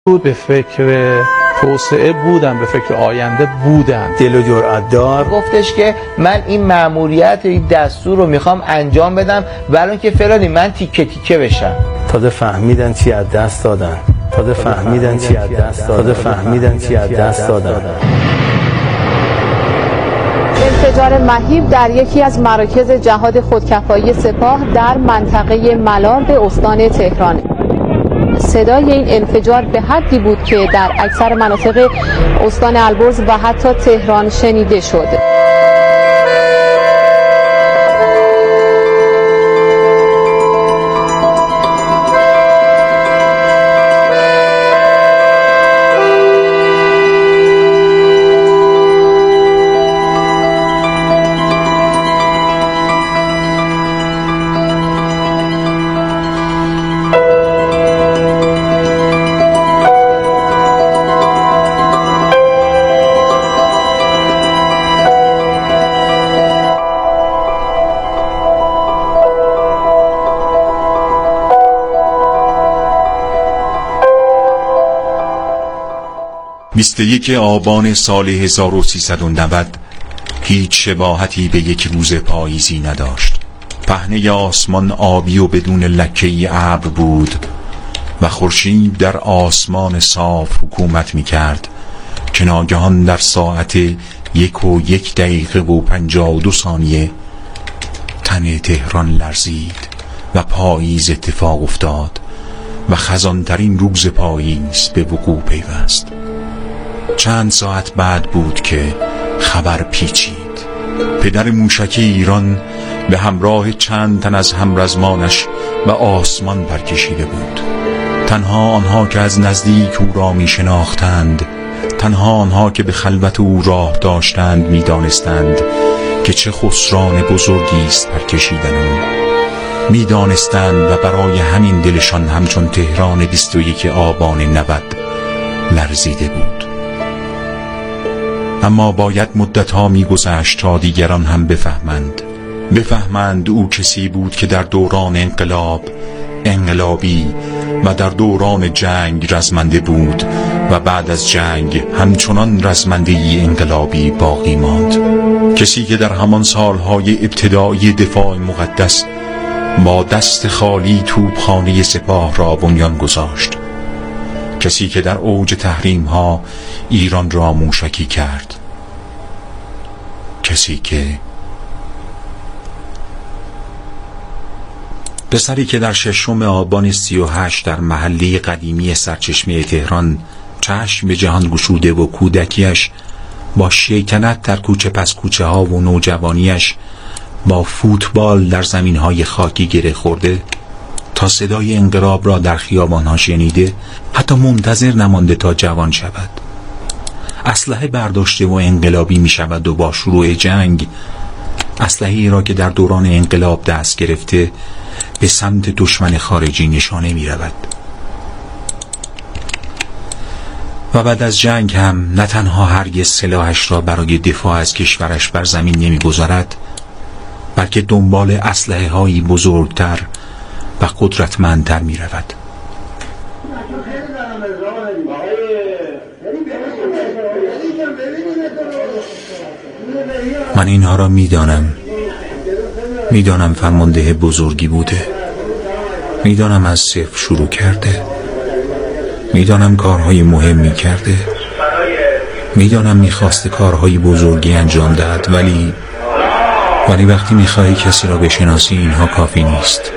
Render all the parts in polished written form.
بود، به فکر توسعه بودم، به فکر آینده بودم. دل و جرأت دار گفتش که من این مأموریت، این دستور رو میخوام انجام بدم، ولی که فلانی من تیکه تیکه بشم. تازه فهمیدن چی از دست دادن. انفجار مهیب در یکی از مراکز جهاد خودکفایی سپاه در منطقه ملارد استان تهران. صدای این انفجار به حدی بود که در اکثر مناطق استان البرز و حتی تهران شنیده شد. یک آبان سال 1390 هیچ شباهتی به یک روز پاییزی نداشت. پهنه آسمان آبی و بدون لکه‌ای ابر بود و خورشید در آسمان صاف حکومت می‌کرد که ناگهان در ساعت 1:01:52 تن تهران لرزید و پاییز اتفاق افتاد و خزان‌ترین روز پاییز به وقوع پیوست. چند ساعت بعد بود که خبر پیچید. پدر موشکی ایران به همراه چند تن از همرزمانش و آسمان پرکشیده بود. تنها آنها که از نزدیک او را می شناختند، تنها آنها که به خلوت او راه داشتند می دانستند که چه خسران بزرگی است پرکشیدن او. می دانستند و برای همین دلشان همچون تهران 21 آبان 90 لرزیده بود. اما باید مدت‌ها می‌گذشت تا دیگران هم بفهمند او کسی بود که در دوران انقلابی و در دوران جنگ رزمنده بود و بعد از جنگ همچنان رزمندگی انقلابی باقی ماند. کسی که در همان سالهای ابتدایی دفاع مقدس با دست خالی توپخانه سپاه را بنیان گذاشت. کسی که در اوج تحریم‌ها ایران را موشکی کرد. پسری که در 6 آبان 38 در محله قدیمی سرچشمه تهران چشم به جهان گشوده و کودکیش با شیطنت در کوچه پس کوچه ها و نوجوانیش با فوتبال در زمین های خاکی گره خورده، تا صدای انقلاب را در خیابان‌ها شنیده، حتی منتظر نمانده تا جوان شود. اسلحه برداشته و انقلابی می شود و با شروع جنگ اسلحه‌ای را که در دوران انقلاب دست گرفته به سمت دشمن خارجی نشانه می رود. و بعد از جنگ هم نه تنها هرگز سلاحش را برای دفاع از کشورش بر زمین نمی گذارد، بلکه دنبال اسلحه هایی بزرگتر و قدرتمندتر می رود. من اینها را میدانم فرمانده بزرگی بوده، میدانم از صفر شروع کرده، میدانم کارهای مهمی کرده، میدانم میخواسته کارهای بزرگی انجام دهد، ولی وقتی میخواهی کسی را بشناسی اینها کافی نیست.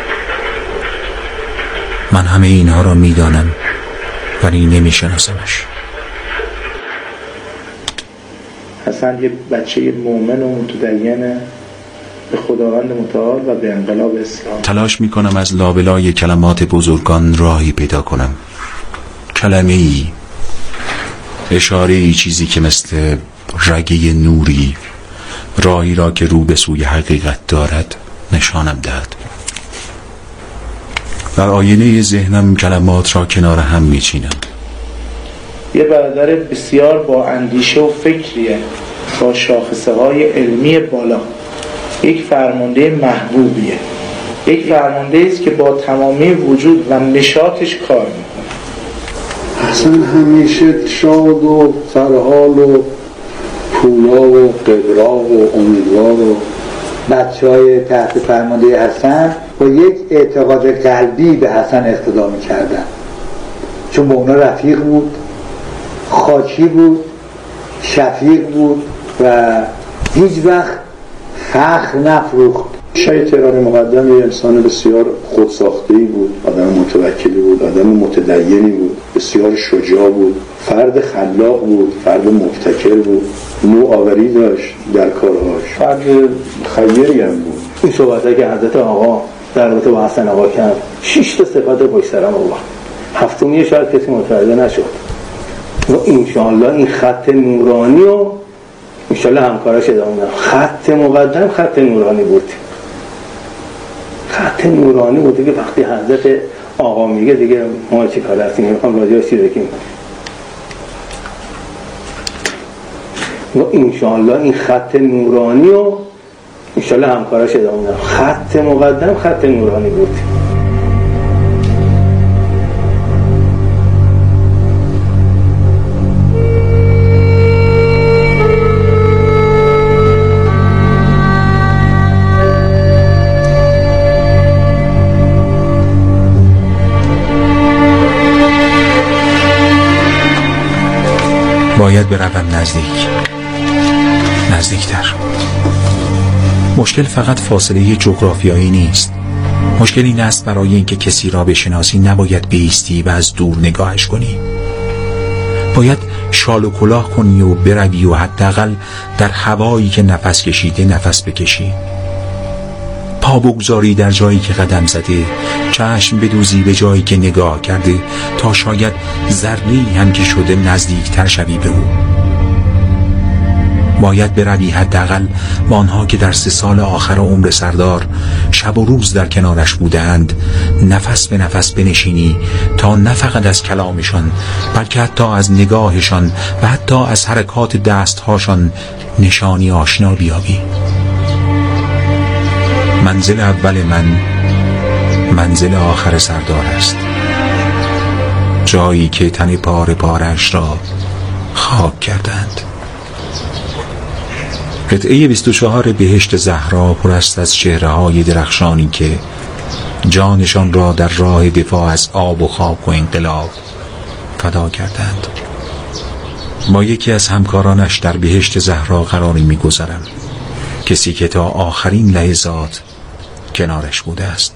من همه اینها را میدانم ولی نمیشناسمش. حسن یه بچه مومن و متدین به خداوند متعال و به انقلاب اسلام. تلاش میکنم از لابلای کلمات بزرگان راهی پیدا کنم، کلمه ای، اشاره ای، چیزی که مثل رگه نوری راهی را که رو به سوی حقیقت دارد نشانم دهد. در آینه ذهنم کلمات را کنار هم میچینم. یه برادر بسیار با اندیشه و فکریه، با شاخصه های علمی بالا، یک فرمانده محبوبیه، یک فرمانده است که با تمامی وجود و نشاطش کار میکنه. اصلا همیشه شاد و سرحال و پولا و قبراق و امیدوار و بچه‌های تحت فرمانده حسن با یک اعتقاد قلبی به حسن اقتدا می‌کردن، چون با اونا رفیق بود، خاکی بود، شفیق بود و هیچ وقت فخر نفروخت. شاه تهران مقدم یه انسان بسیار خودساخته‌ای بود، آدم متوکلی بود، آدم متدینی بود، بسیار شجاع بود، فرد خلاق بود، فرد مبتکر بود، نوآوری داشت در کارهاش، فرد خیری هم بود. این صحبت‌هایی که حضرت آقا در رابطه با حسن آقا کرد 6 تا صفت پشت سر هم آورد، هفتمی شاید کسی متوجه نشد و انشاءالله این خط نورانی و انشاءالله همکاراش ادامه میدن. خط مقدم خط نورانی بود، خط نورانی بوده که وقتی حضرت آقا میگه دیگه ما چی کار هستیم، نمیخوام راجعش چی بگیم و انشاءالله این خط نورانی و انشاءالله همکاراش ادامه میدن. خط مقدم خط نورانی بود. باید بروم نزدیکتر. مشکل فقط فاصله جغرافیایی نیست. مشکل این است برای اینکه کسی را بشناسی نباید بایستی و از دور نگاهش کنی. باید شال و کلاه کنی و بروی و حداقل در هوایی که نفس کشیده نفس بکشی. پا بگذاری در جایی که قدم زده، چشم بدوزی به جایی که نگاه کرده، تا شاید ذره‌ای هم که شده نزدیکتر شوی به او. باید بروی حداقل با آنها که در 3 سال آخر عمر سردار شب و روز در کنارش بودند نفس به نفس بنشینی تا نه فقط از کلامشان بلکه حتی از نگاهشان و حتی از حرکات دستهاشان نشانی آشنا بیابی. منزل اول من منزل آخر سردار است، جایی که تن پاره پارش را خاک کردند. قطعه 24 بهشت زهرا پر است از چهره‌های درخشانی که جانشان را در راه دفاع از آب و خاک و انقلاب فدا کردند. با یکی از همکارانش در بهشت زهرا قراری می‌گذارم، کسی که تا آخرین لحظات کنارش بوده است.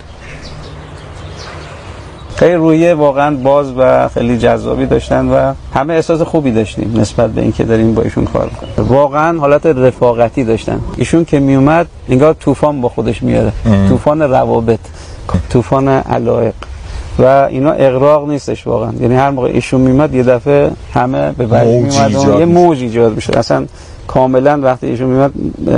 خیلی رویه واقعا باز و خیلی جذابی داشتن و همه احساس خوبی داشتیم نسبت به اینکه داریم با ایشون کار می‌کنیم. واقعا حالت رفاقتی داشتن. ایشون که میومد انگار طوفان با خودش میاره، طوفان روابط، طوفان علایق و اینا اغراق نیستش واقعا. یعنی هر موقع ایشون میومد یه دفعه همه به وجد میومد و یه موج ایجاد میشد. اصلا کاملا وقتی ایشون میومد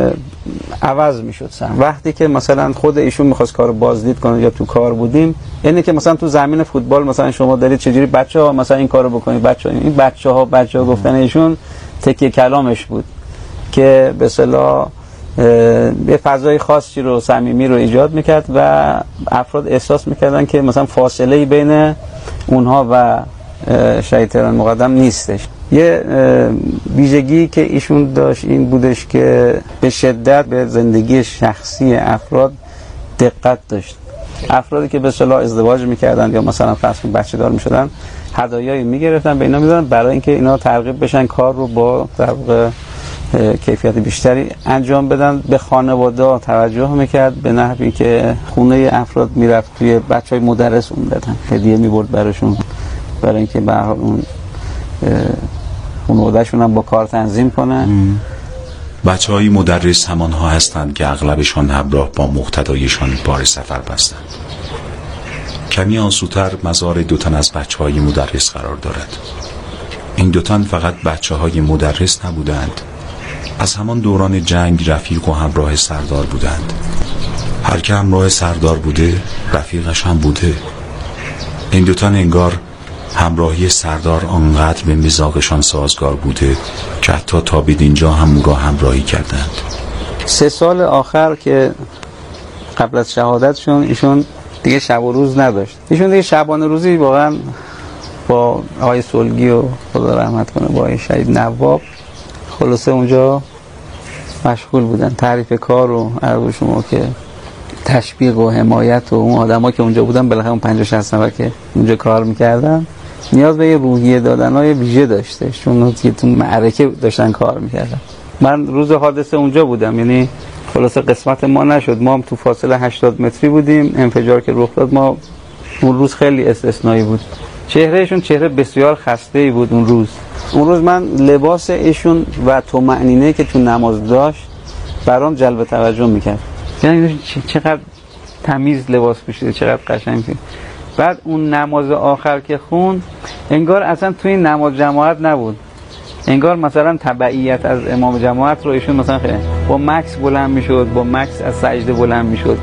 عوض میشد سن. وقتی که مثلا خود ایشون میخواست کارو بازدید کنه یا تو کار بودیم، یعنی که مثلا تو زمین فوتبال مثلا شما دارید چجوری بچه‌ها مثلا این کارو بکنید، این بچه‌ها گفتن ایشون تکیه کلامش بود که به اصطلاح یه فضای خاصی رو صمیمی رو ایجاد میکرد و افراد احساس میکردن که مثلا فاصله‌ای بین اونها و شهید تهران مقدم نیستش. یه ویژگی که ایشون داشت این بودش که به شدت به زندگی شخصی افراد دقت داشت. افرادی که به اصطلاح ازدواج میکردن یا مثلا فرض کن بچه دار میشدن، هدایایی میگرفتن به اینا میدادن برای اینکه اینا ترغیب بشن کار رو با در واقع کیفیت بیشتری انجام بدن. به خانواده توجه میکرد به نحوی که خونه افراد میرفت توی بچهای مدرس اون دادن هدیه میبرد براشون، برای اینکه به هر حال اون خانواده‌شون هم با کار تنظیم کنن. بچه‌های مدرس همانها هستند که اغلبشان همراه با مقتدایشان بار سفر بستند. کمی آسودتر مزار 2 تن از بچه‌های مدرس قرار دارد. این 2 تن فقط بچه‌های مدرس نبودند، از همان دوران جنگ رفیق و همراه سردار بودند. هر که همراه سردار بوده رفیقش هم بوده. این 2 تن انگار همراهی سردار آنقدر به مزاجشان سازگار بوده که حتی تا به اینجا هم او را همراهی کردند. 3 سال آخر که قبل از شهادتشون ایشون دیگه شب و روز نداشت. ایشون دیگه شبانه روزی واقعا با آقای سلگی و خدا رحمت کنه با آقای شهید نواب خلاصه اونجا مشغول بودن تعریف کار و عرض شما که تشویق و حمایت و اون آدما که اونجا بودن بالاخره اون 50-60 نفر که اونجا کار میکردن نیاز به یه روحیه دادنهای ویژه داشته، چون که تو معرکه داشتن کار میکردن. من روز حادثه اونجا بودم، یعنی خلاصه قسمت ما نشد، ما هم تو فاصله 80 متری بودیم. انفجار که رخ داد ما اون روز خیلی استثنایی بود. چهرهشون چهره بسیار خسته‌ای بود اون روز. اون روز من لباس ایشون و طمأنینه که تو نماز داشت برام جلب توجه میکرد. یعنی چقدر تمیز لباس پوشیده، چقدر قشنگ بود. بعد اون نماز آخر که خوند انگار اصلا توی نماز جماعت نبود، انگار مثلا تبعیت از امام جماعت رو ایشون مثلا خیلی با مکس بلند میشد، با مکس از سجده بلند میشد.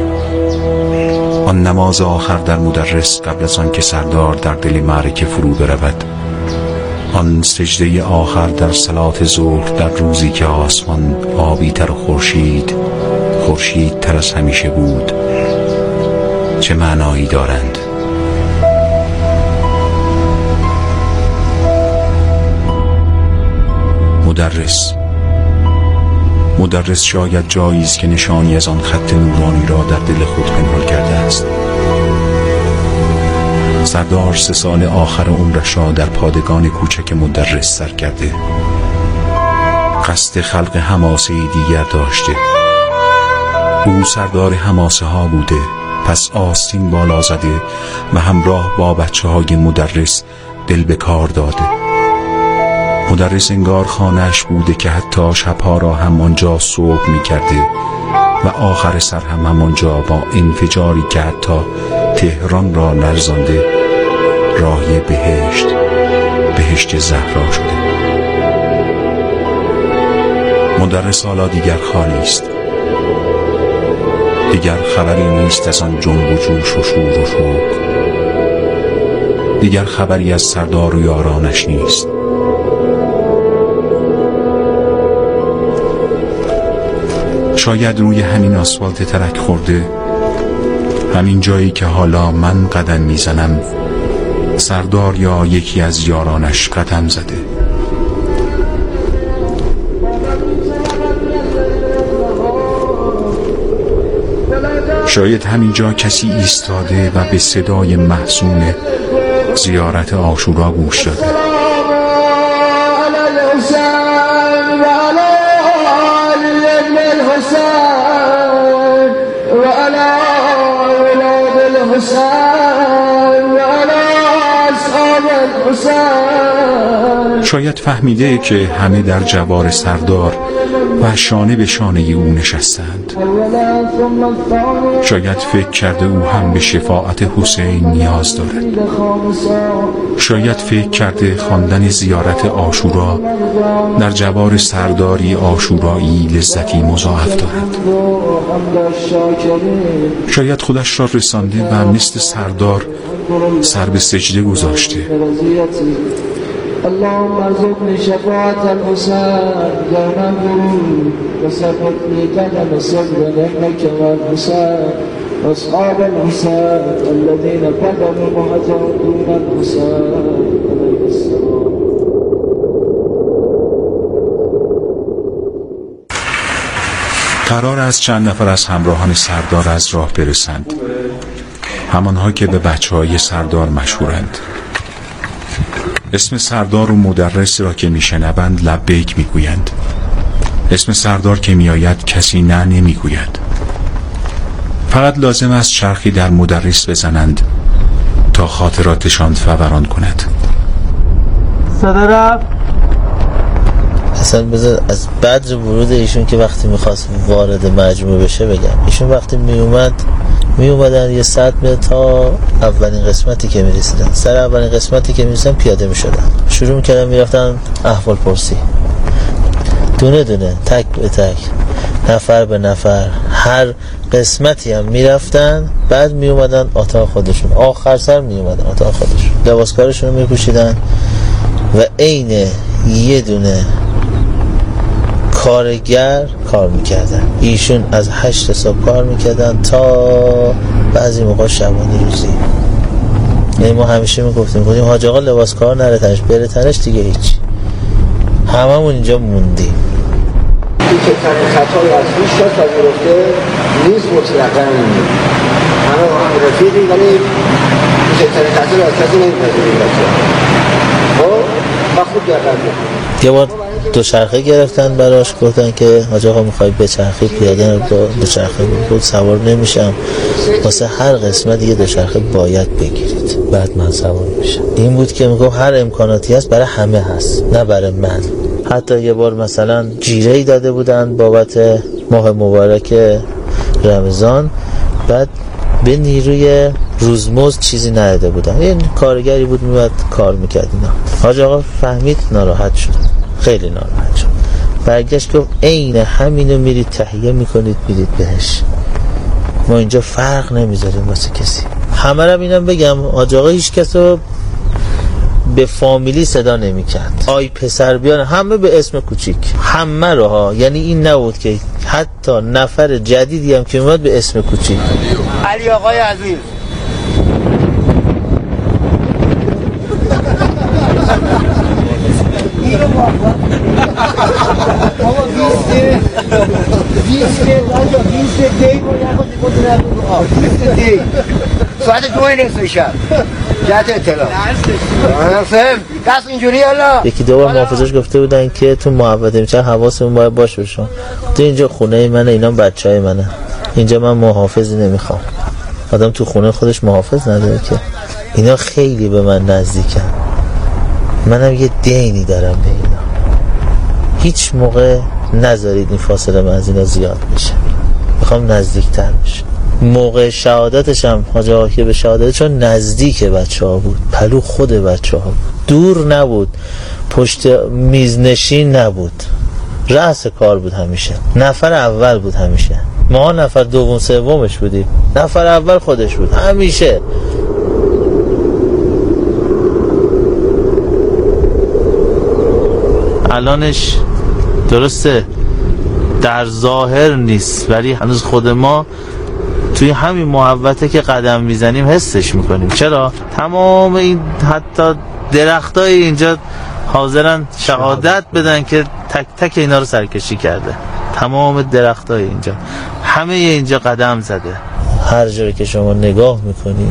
آن نماز آخر در مدرس قبل از آن که سردار در دل معرکه فرو برود، آن سجده آخر در صلات ظهر در روزی که آسمان آبی تر و خورشید تر از همیشه بود، چه معنایی دارند؟ مدرس شاید جایی است که نشانی از آن خط نورانی را در دل خود پنهان کرده است. سردار 3 سال آخر عمرش را در پادگان کوچک مدرس سر کرده. قصد خلق حماسه دیگر داشته. او سردار حماسه ها بوده، پس آستین بالا زده و همراه با بچه های مدرس دل به کار داده. مدرس انگار خانه‌اش بوده که حتی شبها را هم آنجا صبح می کرده و آخر سر هم همانجا با انفجاری که حتی تهران را لرزانده راهی بهشت زهرا شده. مدرس حالا دیگر خالی است، دیگر خبری نیست از آن جنب و جوش و شور و شوق، دیگر خبری از سردار و یارانش نیست. شاید روی همین آسفالت ترک خورده، همین جایی که حالا من قدم میزنم، سردار یا یکی از یارانش قدم زده. شاید همین جا کسی ایستاده و به صدای محزون زیارت عاشورا گوش داده. شاید فهمیده که همه در جوار سردار و شانه به شانه او نشستند. شاید فکر کرده او هم به شفاعت حسین نیاز دارد. شاید فکر کرده خواندن زیارت عاشورا در جوار سرداری عاشورایی لذتی مضاعف دارد. شاید خودش را رسانده و مثل سردار سر به سجده گذاشته. اللهم ارزقني شفاعة الحسين يوم الغروب وثبتني قدم صدق انك والحسين واصحاب الحسين الذين قدموا وهجروا دون الحسين عليه السلام. قرار است چند نفر از همراهان سردار از راه برسند، همانها که به بچه‌های سردار مشهورند. اسم سردار و مدرس را که میشنوند لبیک میگویند. اسم سردار که میآید کسی نه نمیگوید. فقط لازم است چرخی در مدرس بزنند تا خاطراتشان فوران کند. صدرم اصلا بذار از بعد ورود ایشون که وقتی میخواست وارد مجموعه بشه بگم. ایشون وقتی میومدن یه ساعت تا اولین قسمتی که میرسیدن، سر اولین قسمتی که میرسیدن پیاده میشدن، شروع میکردن میرفتن احوال پرسی، دونه دونه، تک به تک، نفر به نفر، هر قسمتی هم میرفتن. بعد میومدن اتاق خودشون، آخر سر میومدن اتاق خودشون، لباسکارشون رو میپوشیدن و عین یه دونه کارگر کار میکردن. ایشون از 8 صبح کار میکردن تا بعضی موقع شبانه روزی. یعنی ما همیشه میگفتیم حاج آقا لباس کار نره تنش، بره تنش دیگه هیچ. هممون اینجا موندیم. این که خطای از روش شد و گرفته نیست مطلقا نمید. همه با هم رفیقی ولی بزرگترین خطای از کسی نمیپذیریم. خب و خوب دقیقه یه بار دوچرخه گرفتن براش، گفتن که حاج آقا میخوای بچرخی، پیاده دوچرخه بود، سوار نمیشم، واسه هر قسمت یه دوچرخه باید بگیرید بعد من سوار میشم. این بود که میگم هر امکاناتی هست برای همه هست نه برای من. حتی یه بار مثلا جیره‌ای داده بودن بابت ماه مبارک رمضان، بعد به نیروی روزمزد چیزی نداده بودن. این کارگری بود میاد کار میکرد اینا. حاج آقا فهمید ناراحت شد، خیلی ناراحت شد، برگشت گفت عین همینو میرید تهیه میکنید میرید بهش، ما اینجا فرق نمیذاریم واسه کسی. همه رو اینم بگم حاج آقا هیچ کسو به فامیلی صدا نمیکرد، آی پسر بیان، همه به اسم کوچیک، همه رو ها. یعنی این نبود که حتی نفر جدیدی هم که اومد به اسم کوچیک. علی آقای عزیز ساعت 2:30 شب جهت اطلاع دست اینجوری حالا. یکی دو بار محافظش گفته بودن که تو محوطه میشه حواسمون باید باشه بشون. تو اینجا خونه منه، اینا بچهای منه، اینجا من محافظی نمیخوام. آدم تو خونه خودش محافظ نداره که. اینا خیلی به من نزدیکن، منم یه دینی دارم به اینا. هیچ موقع نذارید این فاصله من از اینا زیاد میشه، میخوام نزدیکتر بشه. موقع شهادتش هم حاج آقا که به شهادتش نزدیک بچه ها بود، پلو خود بچه ها بود، دور نبود، پشت میز نشین نبود، رأس کار بود، همیشه نفر اول بود، همیشه ما نفر دوم سومش بودیم، نفر اول خودش بود همیشه. الانش درسته در ظاهر نیست، ولی هنوز خود ما توی همین محوطه که قدم میزنیم حسش میکنیم. چرا؟ تمام این حتی درختای اینجا حاضرن شهادت بدن که تک تک اینا رو سرکشی کرده. تمام درختای اینجا، همه اینجا قدم زده. هر جایی که شما نگاه میکنی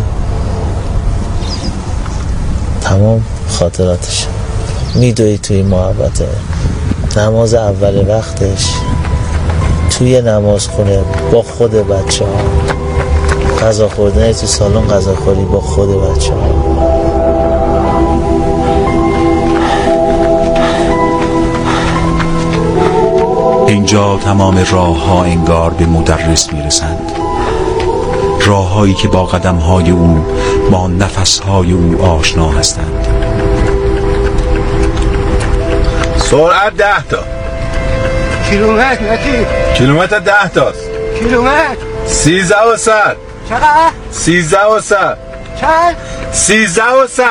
تمام خاطراتش میدوی توی محوطه. نماز اول وقتش توی نماز خونه با خود بچه ها، غذا خوردن تو سالن غذا خوری با خود بچه ها. اینجا تمام راه ها انگار به مدرس میرسند، راه هایی که با قدم های او، با نفس های او آشنا هستند. سرعت 10 تا کیلومتر نکی کیلومتر 10 تاست. کیلومتر 13 و 100. چقدر؟ 13 و 100. چند؟ 13 و 100.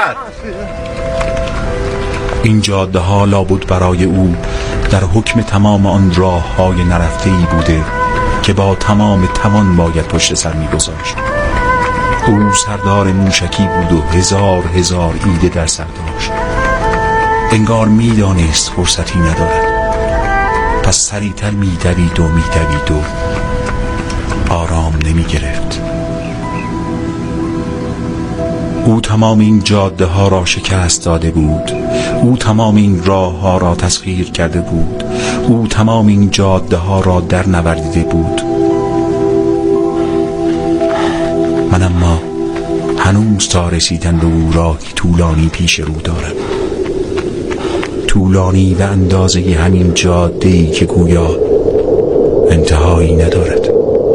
این جاده ها لابد برای او در حکم تمام آن راه های نرفته‌ای بوده که با تمام توان باید پشت سر می‌گذاشت. او سردار موشکی بود و هزار ایده در سر داشت. انگار میدانست فرصتی ندارد، پس سریعتر میدوید و آرام نمیگرفت. او تمام این جاده ها را شکست داده بود، او تمام این راه ها را تسخیر کرده بود، او تمام این جاده ها را در نوردیده بود. من اما هنوز تا رسیدن به او راهی طولانی پیش رو دارم، طولانی و اندازه همین جاده‌ای که گویا انتهایی ندارد.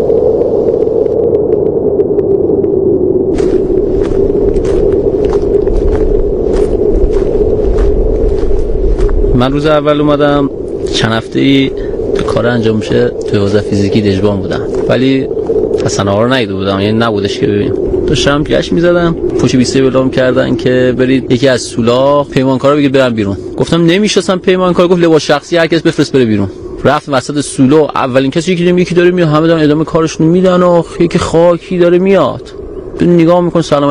من روز اول اومدم، چند هفته‌ای کار انجام میشه توی حوزه فیزیکی دژبان بودم، ولی حسن آقا رو ندیده بودم، یعنی نبودش که ببینیم. داشتم گشت میزدم، پشت 20 اعلام کردن که برید یکی از سولاخ پیمانکارا بگید برن بیرون. گفتم نمیشناسم پیمانکار. گفت لباس شخصی هر کس بفرست بره بیرون. رفت وسط سولو، اولین کسی که دیدم یکی داره میاد، همه دارن ادامه کارشون میدن و یکی خاکی داره میاد. تو نگاه میکن سلام علیکم،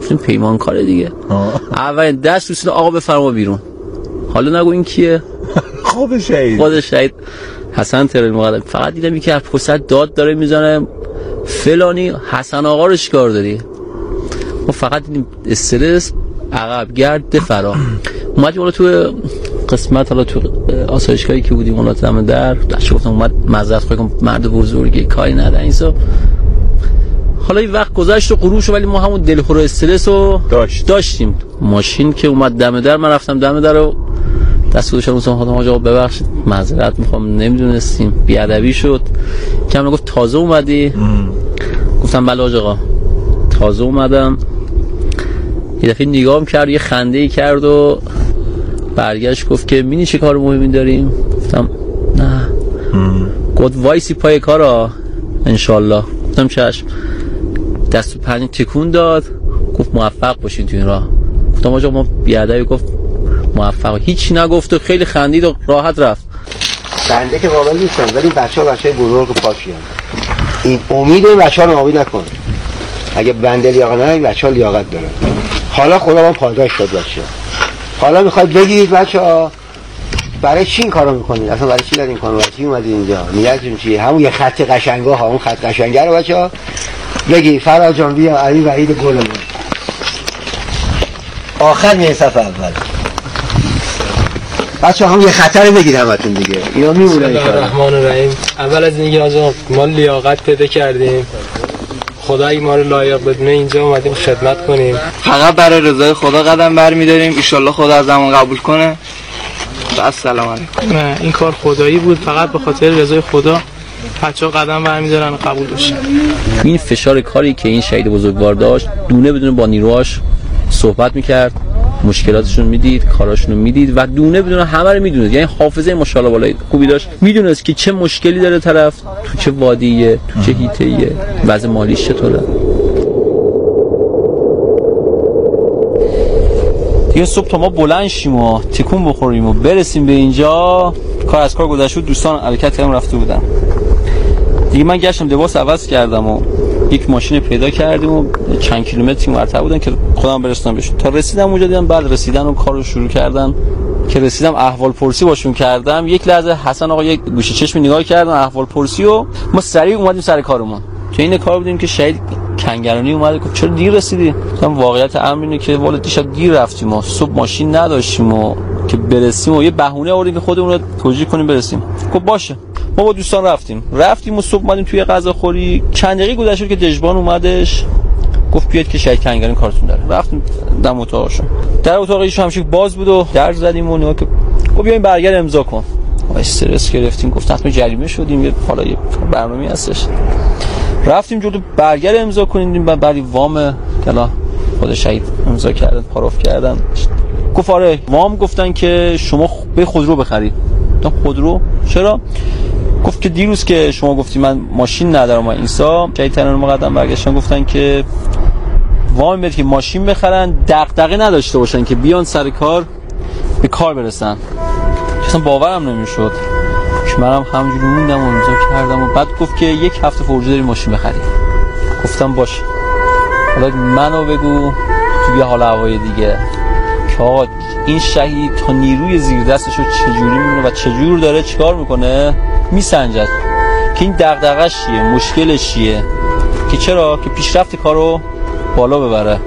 گفتیم پیمانکاره دیگه. اول دست رسید آقا بفرما بیرون. حالا نگو این کیه؟ خود شهید حسن ترانی مقدم. فقط دیدم یکی از پشت داد داره میزنه فلانی حسن آقا رو چیکار داری؟ ما فقط دیدیم استرس عقب گرد فرا. اومدیم حالا تو قسمت حالا تو آسایشگاهی که بودیم حالا دم درش گفتم اومد معذرت خواهی مرد بزرگی کاری نداره اینسا. حالا این وقت گذشت و غروب شد ولی ما همون دلخور و استرس رو داشتیم. ماشین که اومد دم در من رفتم دم در رو دست گذاشتم گفتم آقا ببخشید معذرت میخوام نمیدونستیم بیادبی شد. کم گفت تازه اومدی؟ گفتم بله آقا تازه اومدم. یه دفعه نگاهم کرد یه خنده ای کرد و برگشت گفت که مینی چه کار مهمی داریم؟ گفتم نه. گفت وایسی پای کارا انشالله. گفتم چشم. دست پنج تکون داد گفت موفق باشین تو این راه. گفتم آقا ما بیادبی گفت موفق. هیچی نگفت و خیلی خندید و راحت رفت. بنده که قابل نیستم ولی بچه‌های بزرگ پاکیان. این امید این بچه‌ها رو نابود نکن. اگه بنده لیاقت نداره بچه‌ها لیاقت دارن. حالا خدا ما پاداش داد بچه‌ها. حالا میخواید بگید بچه‌ها برای چی این کارو میکنید؟ اصلا برای چی دارین این کارو؟ برای چی اومدید اینجا؟ نیتتون چیه؟ همون یه خط قشنگا ها اون خط قشنگه رو بچه‌ها بگید. فراز جان بیا علی وحید گلمون. آخر میای صف اول. بچه‌ها هم یه خطر بگید همتون دیگه. اینا میمونه ان شاء الله. الرحمن الرحیم. اول از اینکه آقا ما لیاقت پیدا کردیم. خدای ما رو لایق بدونه اینجا اومدیم خدمت کنیم. فقط برای رضای خدا قدم برمی‌داریم. ان شاءالله خدا ازمون قبول کنه. و السلام علیکم. نه این کار خدایی بود فقط به خاطر رضای خدا بچه‌ها قدم برمی‌دارن و قبول بشن. این فشار کاری که این شهید بزرگوار داشت دونه بدون با نیروهاش صحبت می‌کرد. مشکلاتشون میدید کاراشون رو میدید و دونه بدون همه رو میدونید. یعنی حافظه ماشاءالله بالای خوبی داشت. میدونست که چه مشکلی داره طرف تو چه وادیه تو چه حیطه‌ایه وضع مالیش چطوره. دیگه صبح تا ما بلند شیم و تکون بخوریم و برسیم به اینجا کار از کار گذشته. دوستان حرکت کردن رفته بودن دیگه. من گشتم لباس عوض کردم و یک ماشین پیدا کردیم و چند کیلومتری مرتب بودن که خودم برسونم بهشون. تا رسیدم اونجا دیدم بعد رسیدن و کارو شروع کردن که رسیدم احوال پرسی باشون کردم. یک لحظه حسن آقا یک گوشه چشم نگاه کردن احوال پرسی و ما سریع اومدیم سر کارمون. تو این کار بودیم که شهید کنگرانی اومد گفت چرا دیر رسیدی؟ گفتم واقعیت امر اینه که والله دیشب دیر رفتیم و صبح ماشین نداشتیم و که برسیم و یه بهونه آوردیم که خودمون رو توجیه کنیم برسیم. گفت باشه. ما با دوستان رفتیم و صبح اومدیم توی غذاخوری. چند دقیقه گذشت که دژبان اومدش گفت بیاید که شهید کنگرانی کارتون داره. رفتیم دم اتاقشون. در اتاقش همیشه باز بود و در زدیم و نگاه که گفت بیاین برگرد امضا کن. ما استرس گرفتیم گفت حتما جریمه شدیم یه حالا یه برنامه‌ای هستش. رفتیم جلو برگرد امضا کنیم بعد وام کلا خود شهید امضا کردن پاراف کردن. گفت آره وام گفتن که شما به خودرو بخرید. گفتم خودرو چرا؟ گفت که دیروز که شما گفتی من ماشین ندارم اینسا شهید ترانی مقدم برگشتن گفتن که وام بده که ماشین بخرن دغدغه نداشته باشن که بیان سر کار به کار برسن. اصلا باورم نمیشد که منم همونجوری موندم و امضا کردم و بعد گفت که یک هفته فرجه داری ماشین بخری. گفتم باشه حالا منو بگو تو یه حال هوای دیگه که آقا این شهید تا نیروی زیر دستشو چجوری میمونه و چجور داره چیکار میکنه میسنجد که این دغدغه‌اش چیه مشکلش چیه که چرا که پیشرفت کارو بالا ببره.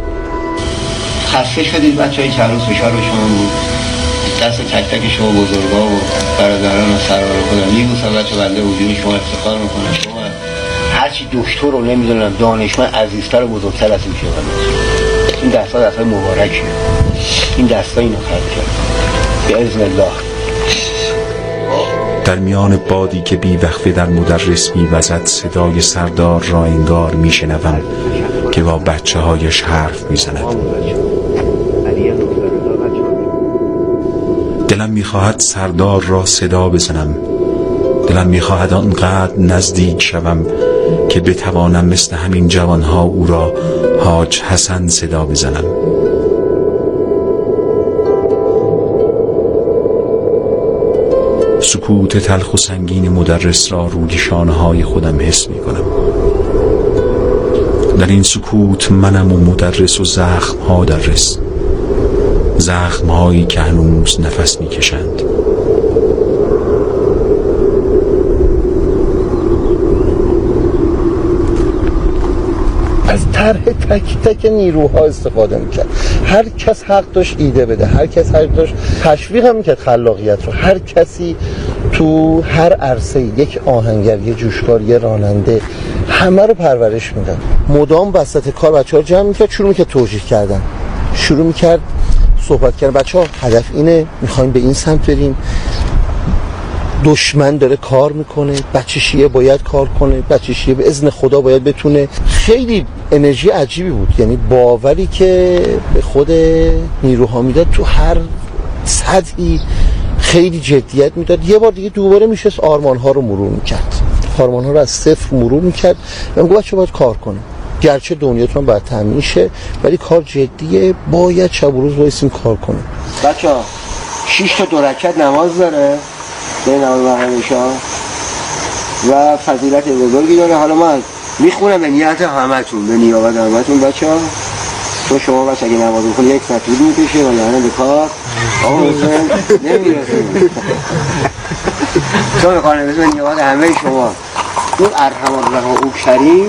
خسته شدید بچه‌های چند روز فشار به شما بود. دست تک تک شما بزرگا و برادران و سرور خودم میبوسم بچه بنده وجود شما افتخار میکنم. شما هرچی دکتر رو نمیدونم دانشمند عزیزتر و بزرگتر از این شما. این دستا دستای مبارکه. این دستا اینو خلق کرد باذن الله. در میان بادی که بی وقفه در مدرس می‌وزد صدای سردار را انگار میشنوم که با بچه هایش حرف میزند. دلم میخواهد سردار را صدا بزنم. دلم میخواهد آنقدر نزدیک شوم که بتوانم مثل همین جوانها او را حاج حسن صدا بزنم. سکوت تلخ و سنگین مدرس را روی شانه‌های خودم حس می‌کنم. در این سکوت منم و مدرس و زخم ها در رس، زخم هایی که هنوز نفس می کشند. از طرح تک تک نیروها استفاده میکرد. هر کس حق داشت ایده بده، هر کس حق داشت تشویق هم میکرد خلاقیت رو. هر کسی تو هر عرصه، یک آهنگر، یه جوشکار، یه راننده، همه رو پرورش میدن. مدام وسط کار بچه‌ها جمع میکرد، شروع میکرد توجیه کردن، شروع میکرد صحبت کردن. بچه‌ها هدف اینه، میخوایم به این سمت بریم، دشمن داره کار میکنه، بچه شیعه باید کار کنه، بچه شیعه به اذن خدا باید بتونه. خیلی انرژی عجیبی بود، یعنی باوری که به خود نیروها میداد تو هر سطحی خیلی جدیت میداد. یه بار دیگه دوباره میشست آرمانها رو مرور میکرد، آرمانها رو از صفر مرور میکرد و میگه بچه باید کار کنه، گرچه دنیاتون باید تامین شه ولی کار جدیه، باید شب و روز وایسیم کار کنیم. بچه‌ها 6 تا 2 رکعت نماز داره به نماز مغربشا و فضیلت بزرگی داره. حالا من میخونم به نیت همتون، به نیابت همتون بچه‌ها. تو شما بچه اگه نماز بخونی 1 ساعت طول میکشه و لعنه به کار آقا حسین نمیرسه. تو میخوانه به نیابت همه شما، اون ارحم الله او کریم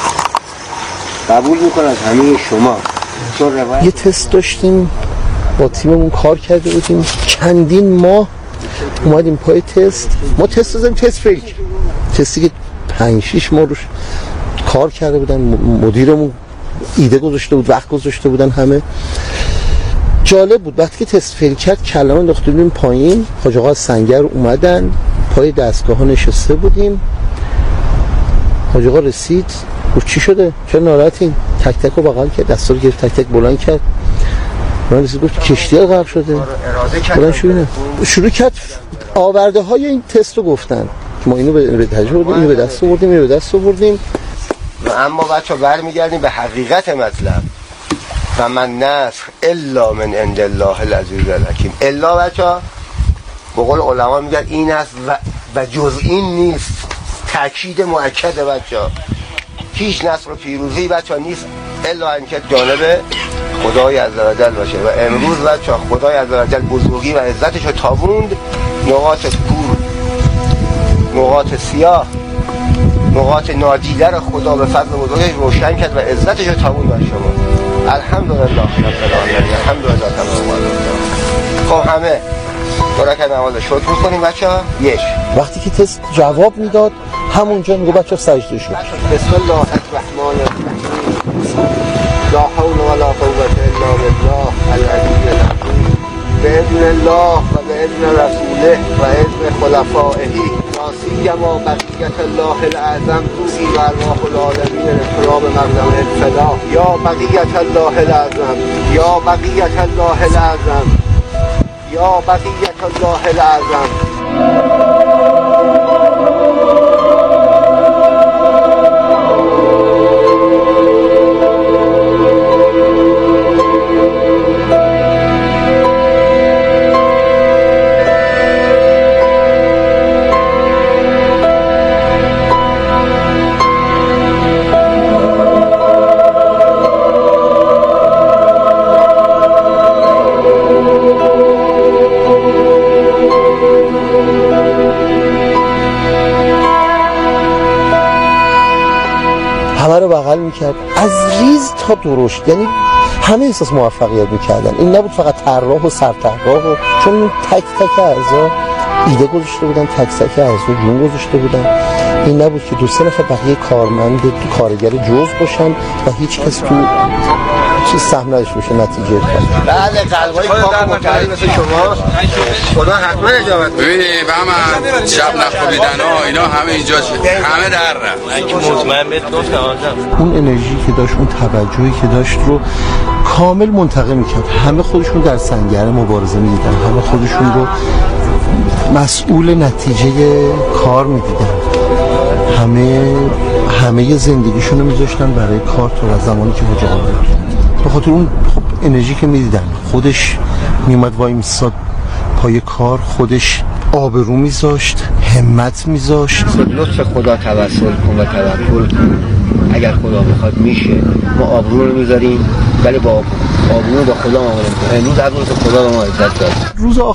قبول میکنه از همه شما. یه تست داشتیم با تیممون کار کرده بودیم، چندین ماه اومدیم پای تست. ما تست دادیم، تست فیل، تستی که 5-6 ماه روش کار کرده بودن، مدیرمون ایده گذاشته بود، وقت گذاشته بودن همه. جالب بود وقتی که تست فیل کرد کلمه انداخته بودیم پایین، حاج آقا از سنگر اومدن پای دستگاه ها نشسته بودیم. حاج آقا رسید گفت چی شده؟ چرا ناراحتین؟ تک تک رو بغل کرد، دستا رو گرفت، تک تک بلند کرد. من رسید گفت کشتی ها غرق شده. بلند شروع کرد آورده های این تست رو گفتن که ما اینو به تجربه بردیم، اینو به دست آوردیم، اینو به دست آوردیم. و اما بچه‌ها برمیگردیم به حقیقت مطلب. و من نصر الا من عند الله العزیز الحکیم. الا بچه‌ها به قول علما میگن این است و جز این نیست. تاکید مؤکده بچه‌ها. هیچ نصر و پیروزی بچه‌ها نیست الا اینکه جانب خدای عزوجل باشه. و امروز بچه‌ها خدای عزوجل بزرگی و عزتش رو تابوند، نقاط کور، نقاط سیاه، نقاط نادیده رو خدا به فضل بزرگش روشن کرد و عزتش رو تابوند بر شما. الحمدلله رب العالمین، الحمدلله تمام. خب همه برکت نماز شکر می‌کنیم بچه‌ها. وقتی که تست جواب میداد همونجا میگه بچه‌ها سجده شد. بسم الله الرحمن الرحیم. لا حول ولا قوة الا بالله العلی العظیم. باذن الله و باذن رسوله و اذن خلفائه ناسیما بقیت الله الاعظم توسی و ارواح العالمین انقلاب مقدم الفلاح. یا بقیت الله الاعظم، یا بقیت الله الاعظم، یا بقیت الله الاعظم. همه رو بغل میکرد از ریز تا درشت، یعنی همه احساس موفقیت میکردن. این نبود فقط طراح و سرطراح و چون تک تک اعضا ایده گذاشته بودن، تک تک اعضا جون گذاشته بودن. این نبود که 2-3 نفر بقیه کارمند کارگر جزء باشن و هیچ کس تو چیز سهم نداشته باشه نتیجه کنه. بله قلبای پاک و مطهر مثل شما خدا حتما اجابت کنه. ببینید بهمن شب نخوابیدن ها اینا همه اینجا شد، همه در رفت. من که مطمئن بهت گفتم اون انرژی که داشت، اون توجهی که داشت رو کامل منتقل میکرد. همه خودشون در سنگر مبارزه میدیدن، همه خودشون رو مسئول نتیجه کار میدیدن، همه زندگیشون رو میذاشتن برای کار تا و زمانی که حاج آقا بود. به خاطر اون انرژی که میدیدن خودش میومد وای میساد پای کار خودش آبرو میذاشت، همت میذاشت. به لطف خدا توسل کن و توکل کن، اگر خدا بخواد میشه. ما آبرو رو میذاریم ولی با آبرو با خدا معامله میکنیم. امروز از خدا به ما عزت داد. روز